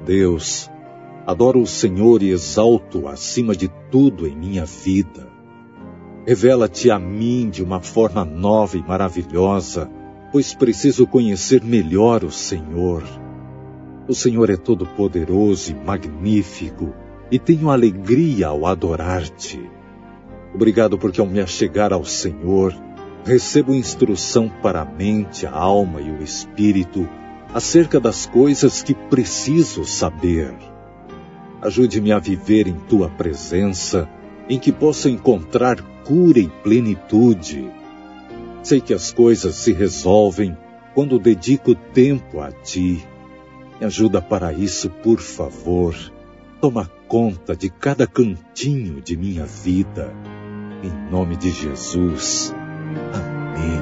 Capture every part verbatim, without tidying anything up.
Deus, adoro o Senhor e exalto acima de tudo em minha vida. Revela-te a mim de uma forma nova e maravilhosa, pois preciso conhecer melhor o Senhor. O Senhor é todo-poderoso e magnífico, e tenho alegria ao adorar-te. Obrigado porque ao me achegar ao Senhor, recebo instrução para a mente, a alma e o espírito acerca das coisas que preciso saber. Ajude-me a viver em tua presença, em que possa encontrar cura e plenitude. Sei que as coisas se resolvem quando dedico tempo a ti. Me ajuda para isso, por favor. Toma conta de cada cantinho de minha vida. Em nome de Jesus. Amém.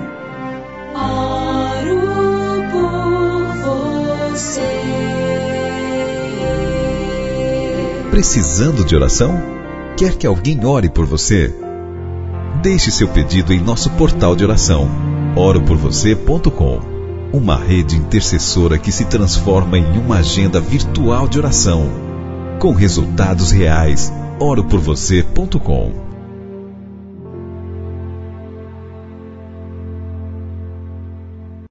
Oro por você. Precisando de oração? Quer que alguém ore por você? Deixe seu pedido em nosso portal de oração, oro por você ponto com. Uma rede intercessora que se transforma em uma agenda virtual de oração, com resultados reais. oro por você ponto com.